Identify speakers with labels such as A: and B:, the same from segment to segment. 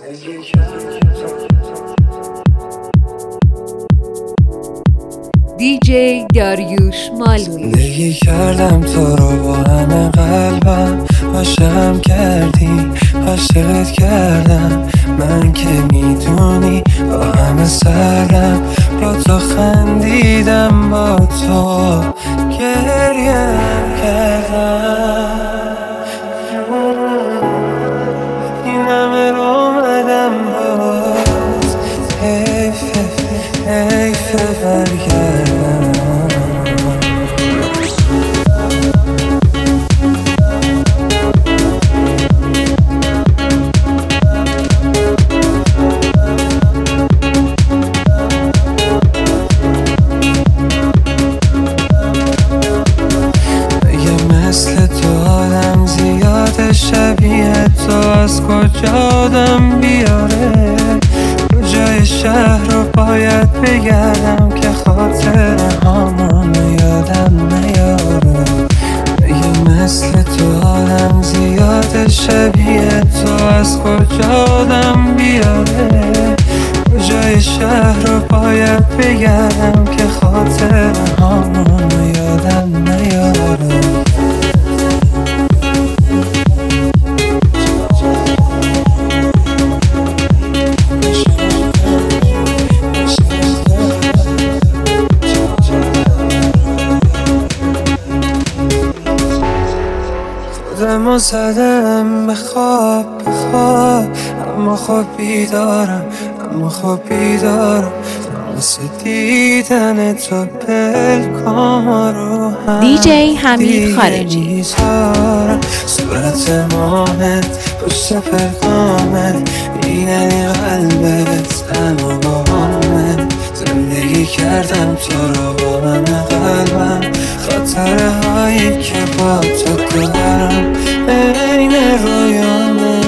A: دیجی داریوش مالمی.
B: زندگی کردم تو رو با همه قلبم، عاشقم کردی، عاشقت کردم. من که میدونی با همه سرم، با تو خندیدم، با تو گریه کردم. این همه رو اومدم باز، حیفه برگردم. مثل تو آدم زیاده، شبیه تو از کجا آدم بیاره؟ کجای شهر رو باید بگردم که خاطر هامون یادم نیاره؟ مثل تو آدم زیاده، شبیه تو از کجا آدم بیاره؟ کجای شهر رو باید بگردم که خاطر هامون یادم نیاره؟ خودمو زدم به خواب، اما خب بیدارم، واسه دیدن تو پلکام رو هم
A: دیجی حمید خارجی.
B: صورت مامت پشت پلکامت، میدنی قلبت تنها با همت. زندگی کردم تو رو با من قلبم، خاطره هایی که با تو دارم این رویامه.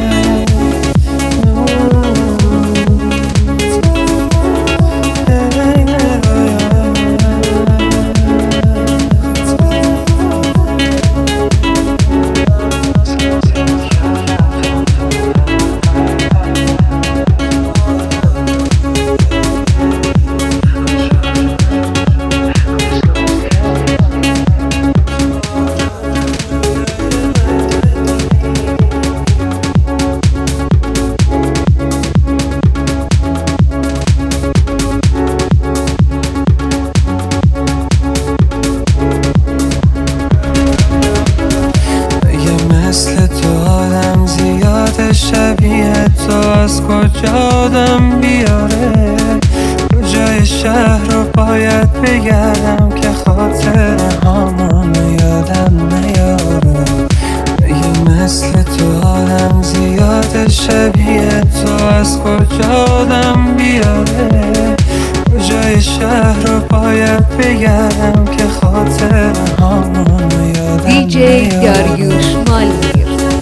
B: مثل تو آدم زیاده، شبیه تو از کجا آدم بیاره؟ کجای شهر رو باید بگردم که خاطر هامون یادم نیاره؟ مثل تو آدم زیاده، شبیه تو از کجا آدم بیاره؟ کجای شهر رو باید بگردم که خاطر هامون یادم
A: دیجی داریوش مالمی.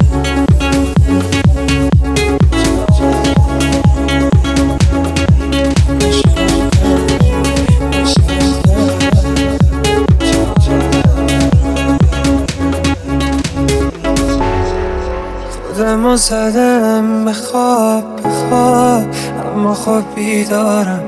B: خودمو زدم به خواب، اما خب بیدارم،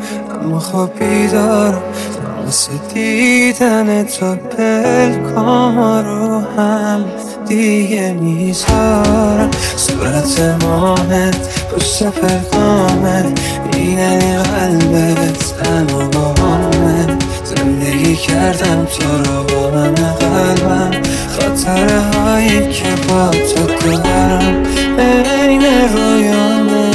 B: واسه دیدن تو پلکام رو هم دیگه میذارم. صورت مامت پشت پلکامت، میدنی قلبت تنها با همت. زندگی کردم تو رو با من قلبم، خاطره هایی که با تو دارم این رویامه.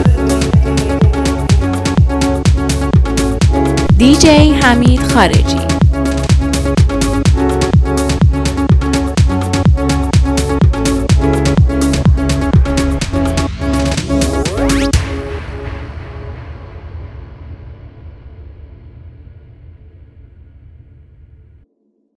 A: دیجی حمید خارجی.